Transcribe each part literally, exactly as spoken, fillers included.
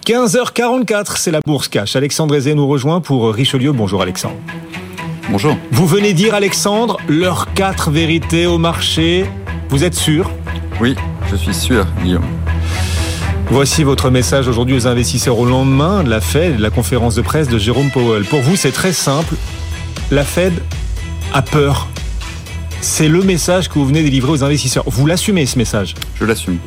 quinze heures quarante-quatre, c'est la Bourse Cash. Alexandre Aizé nous rejoint pour Richelieu. Bonjour Alexandre. Bonjour. Vous venez dire, Alexandre, leurs quatre vérités au marché. Vous êtes sûr ? Oui, je suis sûr, Guillaume. Voici votre message aujourd'hui aux investisseurs au lendemain de la Fed, de la conférence de presse de Jérôme Powell. Pour vous, c'est très simple. La Fed a peur. C'est le message que vous venez délivrer aux investisseurs. Vous l'assumez, ce message ? Je l'assume.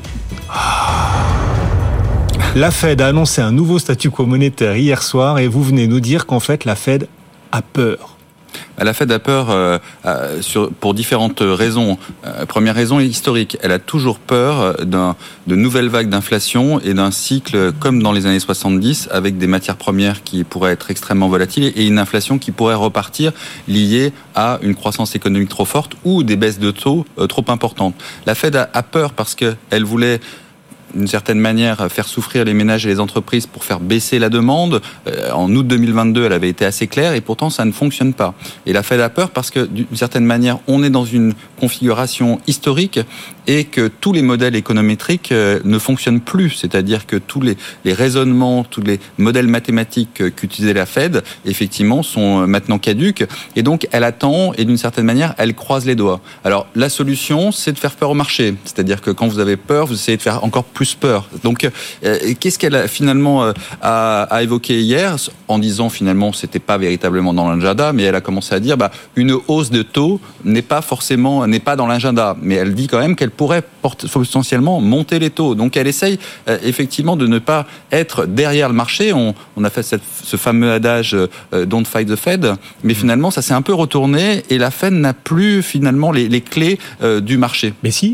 La Fed a annoncé un nouveau statu quo monétaire hier soir et vous venez nous dire qu'en fait, la Fed a peur. La Fed a peur euh, euh, sur, pour différentes raisons. Euh, première raison historique, elle a toujours peur d'un, de nouvelles vagues d'inflation et d'un cycle comme dans les années soixante-dix avec des matières premières qui pourraient être extrêmement volatiles et une inflation qui pourrait repartir liée à une croissance économique trop forte ou des baisses de taux euh, trop importantes. La Fed a, a peur parce qu'elle voulait d'une certaine manière, faire souffrir les ménages et les entreprises pour faire baisser la demande. Euh, en août deux mille vingt-deux, elle avait été assez claire et pourtant ça ne fonctionne pas. Et la Fed a peur parce que d'une certaine manière, on est dans une configuration historique et que tous les modèles économétriques euh, ne fonctionnent plus. C'est-à-dire que tous les, les raisonnements, tous les modèles mathématiques euh, qu'utilisait la Fed, effectivement, sont maintenant caduques. Et donc, elle attend et d'une certaine manière, elle croise les doigts. Alors, la solution, c'est de faire peur au marché. C'est-à-dire que quand vous avez peur, vous essayez de faire encore plus plus peur. Donc, euh, qu'est-ce qu'elle a finalement euh, a, a évoqué hier en disant finalement c'était pas véritablement dans l'agenda, mais elle a commencé à dire bah une hausse de taux n'est pas forcément n'est pas dans l'agenda, mais elle dit quand même qu'elle pourrait porter, potentiellement monter les taux. Donc, elle essaye euh, effectivement de ne pas être derrière le marché. On, on a fait cette, ce fameux adage euh, Don't fight the Fed, mais finalement ça s'est un peu retourné et la Fed n'a plus finalement les, les clés euh, du marché. Mais si,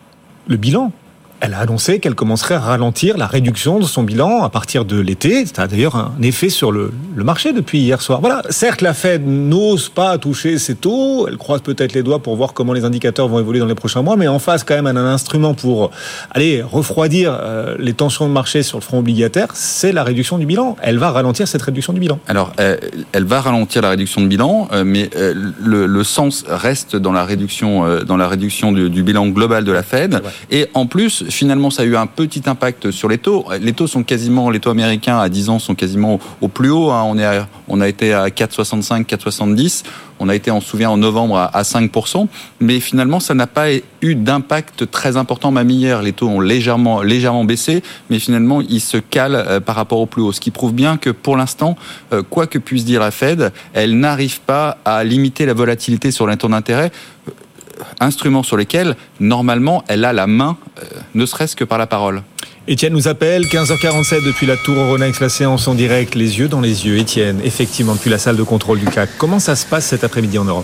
le bilan. Elle a annoncé qu'elle commencerait à ralentir la réduction de son bilan à partir de l'été. Ça a d'ailleurs un effet sur le, le marché depuis hier soir. Voilà. Certes, la Fed n'ose pas toucher ses taux. Elle croise peut-être les doigts pour voir comment les indicateurs vont évoluer dans les prochains mois. Mais en face, quand même, elle a un instrument pour aller refroidir euh, les tensions de marché sur le front obligataire. C'est la réduction du bilan. Elle va ralentir cette réduction du bilan. Alors, euh, elle va ralentir la réduction de bilan, euh, mais euh, le, le sens reste dans la réduction, euh, dans la réduction du, du bilan global de la Fed. Et en plus, finalement, ça a eu un petit impact sur les taux. Les taux sont quasiment, les taux américains à dix ans sont quasiment au, au plus haut. Hein. On est, à, on a été à quatre virgule soixante-cinq, quatre virgule soixante-dix. On a été, on se souvient, en novembre à, à cinq pour cent. Mais finalement, ça n'a pas eu d'impact très important. Même hier, les taux ont légèrement, légèrement baissé, mais finalement, ils se calent euh, par rapport au plus haut. Ce qui prouve bien que pour l'instant, euh, quoi que puisse dire la Fed, elle n'arrive pas à limiter la volatilité sur les taux d'intérêt. Instruments sur lesquels, normalement, elle a la main, euh, ne serait-ce que par la parole. Étienne nous appelle, quinze heures quarante-sept depuis la Tour Euronext, la séance en direct, les yeux dans les yeux. Étienne, effectivement, depuis la salle de contrôle du C A C. Comment ça se passe cet après-midi en Europe ?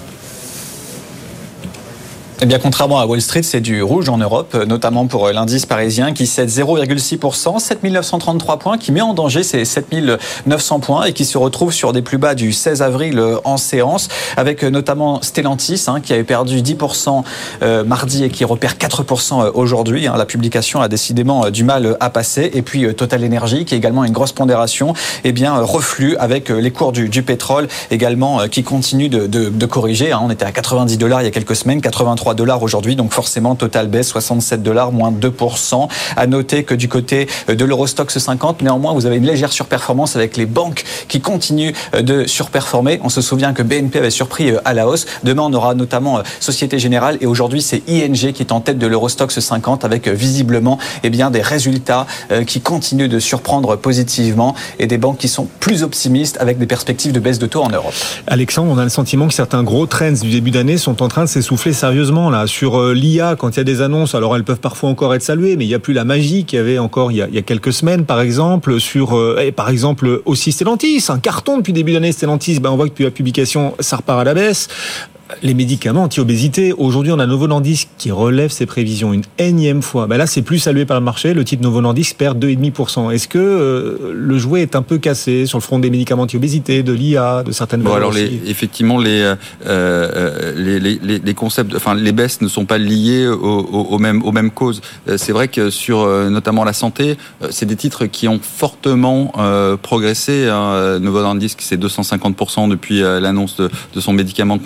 Eh bien, contrairement à Wall Street, c'est du rouge en Europe, notamment pour l'indice parisien qui cède zéro virgule six pour cent, sept mille neuf cent trente-trois points, qui met en danger ses sept mille neuf cents points et qui se retrouve sur des plus bas du seize avril en séance, avec notamment Stellantis hein, qui avait perdu dix pour cent euh, mardi et qui repère quatre pour cent aujourd'hui. Hein. La publication a décidément du mal à passer. Et puis Total Energy qui est également une grosse pondération, eh bien reflue avec les cours du, du pétrole également qui continuent de, de, de corriger. Hein. On était à quatre-vingt-dix dollars il y a quelques semaines, quatre-vingt-trois dollars aujourd'hui, donc forcément Total baisse, soixante-sept dollars, moins deux pour cent. À noter que du côté de l'Eurostoxx cinquante, néanmoins, vous avez une légère surperformance avec les banques qui continuent de surperformer. On se souvient que B N P avait surpris à la hausse. Demain, on aura notamment Société Générale et aujourd'hui, c'est I N G qui est en tête de l'Eurostoxx cinquante avec visiblement eh bien, des résultats qui continuent de surprendre positivement et des banques qui sont plus optimistes avec des perspectives de baisse de taux en Europe. Alexandre, on a le sentiment que certains gros trends du début d'année sont en train de s'essouffler sérieusement là. Sur l'I A, quand il y a des annonces, alors elles peuvent parfois encore être saluées, mais il n'y a plus la magie qu'il y avait encore il y a, il y a quelques semaines, par exemple, sur, euh, par exemple, aussi Stellantis, un carton depuis début d'année, Stellantis, ben on voit que depuis la publication, ça repart à la baisse. Les médicaments anti-obésité, aujourd'hui on a Novo Nordisk qui relève ses prévisions une énième fois. Ben là c'est plus salué par le marché, le titre Novo Nordisk perd deux virgule cinq pour cent. Est-ce que euh, le jouet est un peu cassé sur le front des médicaments anti-obésité, de l'I A, de certaines bon, alors aussi les, effectivement les, euh, les, les, les concepts, enfin les baisses ne sont pas liées aux, aux, aux, mêmes, aux mêmes causes. C'est vrai que sur euh, notamment la santé, c'est des titres qui ont fortement euh, progressé. Hein. Novo Nordisk c'est deux cent cinquante pour cent depuis euh, l'annonce de, de son médicament contre le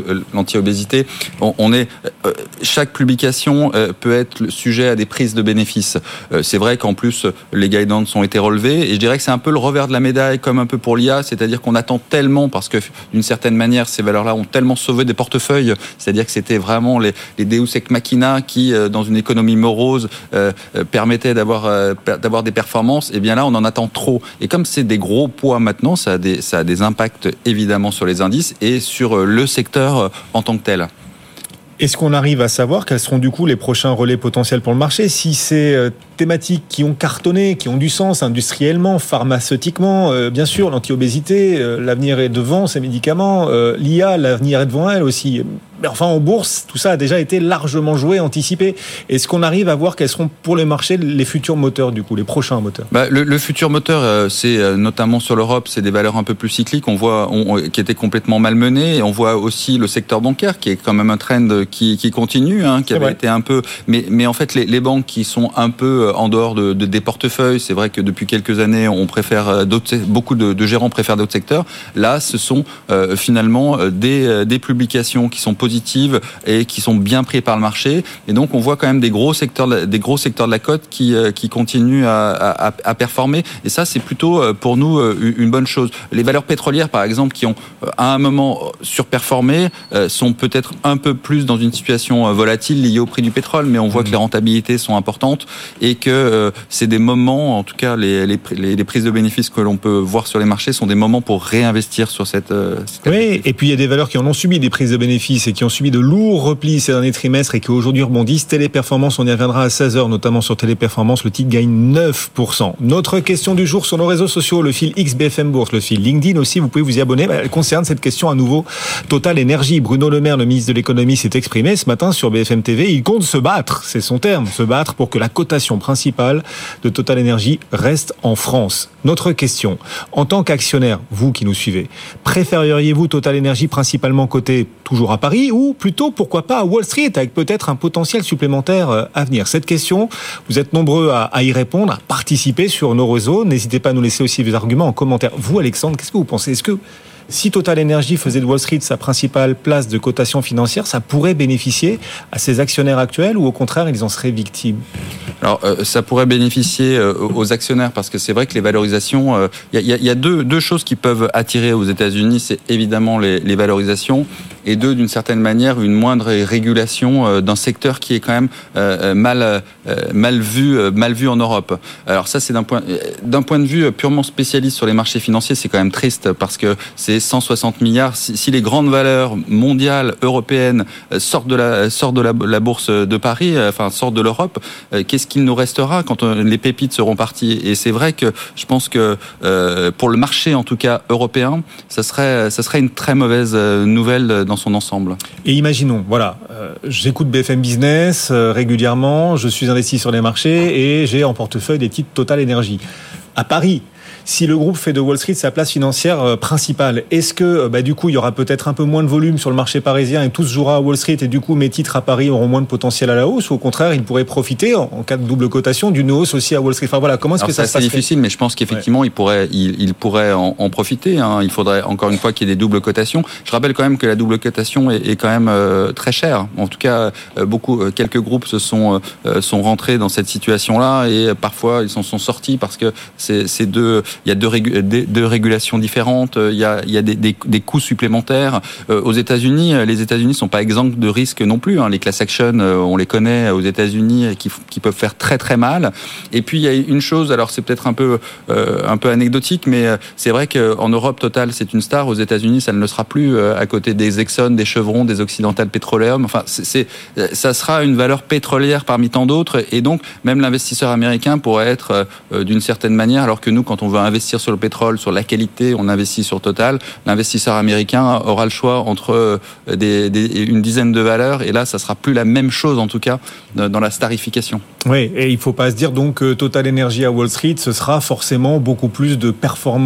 l'anti-obésité, on, on est euh, chaque publication euh, peut être le sujet à des prises de bénéfices. Euh, c'est vrai qu'en plus les guidances ont été relevées et je dirais que c'est un peu le revers de la médaille, comme un peu pour l'I A, c'est-à-dire qu'on attend tellement parce que d'une certaine manière ces valeurs-là ont tellement sauvé des portefeuilles, c'est-à-dire que c'était vraiment les, les Deus ex machina qui euh, dans une économie morose euh, euh, permettaient d'avoir euh, d'avoir des performances. Et bien là on en attend trop. Et comme c'est des gros poids maintenant, ça a des ça a des impacts évidemment sur les indices et sur le secteur en tant que tel. Est-ce qu'on arrive à savoir quels seront du coup les prochains relais potentiels pour le marché ? Si ces thématiques qui ont cartonné, qui ont du sens industriellement, pharmaceutiquement, euh, bien sûr, l'anti-obésité, euh, l'avenir est devant ces médicaments, euh, l'I A, l'avenir est devant elle aussi. Mais enfin, en bourse, tout ça a déjà été largement joué, anticipé. Est-ce qu'on arrive à voir quels seront pour les marchés les futurs moteurs, du coup, les prochains moteurs ? bah, le, le futur moteur, euh, c'est euh, notamment sur l'Europe, c'est des valeurs un peu plus cycliques. On voit, on, on, qui étaient complètement malmenées. Et on voit aussi le secteur bancaire, qui est quand même un trend qui, qui continue, hein, qui c'est avait vrai. été un peu. Mais, mais en fait, les, les banques qui sont un peu en dehors de, de des portefeuilles, c'est vrai que depuis quelques années, on préfère d'autres, beaucoup de, de gérants préfèrent d'autres secteurs. Là, ce sont euh, finalement des, des publications qui sont positives et qui sont bien pris par le marché. Et donc, on voit quand même des gros secteurs, des gros secteurs de la cote qui, qui continuent à, à, à performer. Et ça, c'est plutôt pour nous une bonne chose. Les valeurs pétrolières, par exemple, qui ont à un moment surperformé, sont peut-être un peu plus dans une situation volatile liée au prix du pétrole, mais on voit mmh. que les rentabilités sont importantes et que euh, c'est des moments, en tout cas, les, les, les prises de bénéfices que l'on peut voir sur les marchés sont des moments pour réinvestir sur cette... Euh, cette oui, et puis il y a des valeurs qui en ont subi des prises de bénéfices et qui ont subi de lourds replis ces derniers trimestres et qui aujourd'hui rebondissent. Téléperformance, on y reviendra à seize heures, notamment sur Téléperformance, le titre gagne neuf pour cent. Notre question du jour sur nos réseaux sociaux, le fil X B F M Bourse, le fil LinkedIn aussi, vous pouvez vous y abonner. Elle concerne cette question à nouveau Total Énergie. Bruno Le Maire, le ministre de l'économie, s'est exprimé ce matin sur B F M T V. Il compte se battre, c'est son terme, se battre pour que la cotation principale de Total Énergie reste en France. Notre question, en tant qu'actionnaire, vous qui nous suivez, préféreriez-vous Total Énergie principalement coté toujours à Paris ou plutôt, pourquoi pas, à Wall Street avec peut-être un potentiel supplémentaire à venir ? Cette question, vous êtes nombreux à, à y répondre, à participer sur nos réseaux. N'hésitez pas à nous laisser aussi vos arguments en commentaire. Vous, Alexandre, qu'est-ce que vous pensez ? Est-ce que si Total Energy faisait de Wall Street sa principale place de cotation financière, ça pourrait bénéficier à ses actionnaires actuels ou au contraire, ils en seraient victimes ? Alors, euh, ça pourrait bénéficier euh, aux actionnaires parce que c'est vrai que les valorisations, il euh, y a, y a deux, deux choses qui peuvent attirer aux États-Unis, c'est évidemment les, les valorisations et deux, d'une certaine manière, une moindre régulation euh, d'un secteur qui est quand même euh, mal, euh, mal vu, euh, mal vu en Europe. Alors ça, c'est d'un point, d'un point de vue purement spécialiste sur les marchés financiers, c'est quand même triste parce que c'est cent soixante milliards. Si, si les grandes valeurs mondiales, européennes sortent de la, sortent de la, la bourse de Paris, enfin sortent de l'Europe, euh, qu'est-ce qu'il nous restera quand on, les pépites seront parties ? Et c'est vrai que je pense que euh, pour le marché, en tout cas européen, ça serait, ça serait une très mauvaise nouvelle dans son ensemble. Et imaginons, voilà, euh, j'écoute B F M Business euh, régulièrement, je suis investi sur les marchés et j'ai en portefeuille des titres Total Énergie. À Paris, si le groupe fait de Wall Street sa place financière principale, est-ce que bah, du coup il y aura peut-être un peu moins de volume sur le marché parisien et tout se jouera à Wall Street et du coup mes titres à Paris auront moins de potentiel à la hausse, ou au contraire ils pourraient profiter en, en cas de double cotation d'une hausse aussi à Wall Street ? Enfin voilà, comment est-ce Alors, que ça, ça se passe ? C'est difficile, mais je pense qu'effectivement ouais. il pourrait, il, il pourrait en, en profiter. Hein. Il faudrait encore une fois qu'il y ait des doubles cotations. Je rappelle quand même que la double cotation est, est quand même euh, très chère. En tout cas, euh, beaucoup, euh, quelques groupes se sont euh, sont rentrés dans cette situation-là et euh, parfois ils s'en sont sortis parce que c'est, c'est deux, il y a deux régu- de régulations différentes, il y a, il y a des, des, des coûts supplémentaires. Euh, aux États-Unis, les États-Unis sont pas exempts de risques non plus. Hein. Les class action, euh, on les connaît aux États-Unis, qui, qui peuvent faire très très mal. Et puis il y a une chose, alors c'est peut-être un peu euh, un peu anecdotique, mais c'est vrai qu'en Europe, Total c'est une star. Aux États-Unis, ça ne le sera plus. Euh, à côté des Exxon, des Chevron, des Occidental Petroleum. Enfin, c'est, c'est, ça sera une valeur pétrolière parmi tant d'autres. Et donc même l'investisseur américain pourrait être euh, d'une certaine manière, alors que nous, quand on veut investir sur le pétrole, sur la qualité, on investit sur Total. L'investisseur américain aura le choix entre des, des, une dizaine de valeurs et là, ça sera plus la même chose en tout cas dans la starification. Oui, et il ne faut pas se dire donc que Total Energy à Wall Street, ce sera forcément beaucoup plus de performance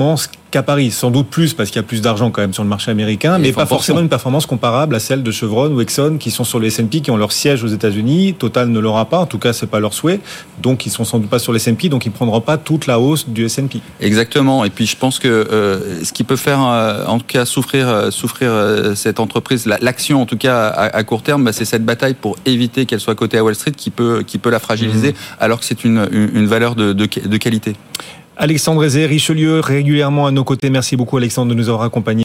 qu'à Paris. Sans doute plus, parce qu'il y a plus d'argent quand même sur le marché américain, et mais pas forcément une performance comparable à celle de Chevron ou Exxon, qui sont sur le S and P, qui ont leur siège aux États-Unis. Total ne l'aura pas, en tout cas, c'est pas leur souhait. Donc, ils sont sans doute pas sur le S and P, donc ils ne prendront pas toute la hausse du S and P. Exactement. Et puis, je pense que euh, ce qui peut faire, euh, en tout cas, souffrir, euh, souffrir euh, cette entreprise, la, l'action, en tout cas, à, à court terme, bah, c'est cette bataille pour éviter qu'elle soit cotée à Wall Street qui peut, qui peut la fragiliser, mmh. alors que c'est une, une, une valeur de, de, de qualité. Alexandre Aizet, Richelieu, régulièrement à nos côtés. Merci beaucoup, Alexandre, de nous avoir accompagnés.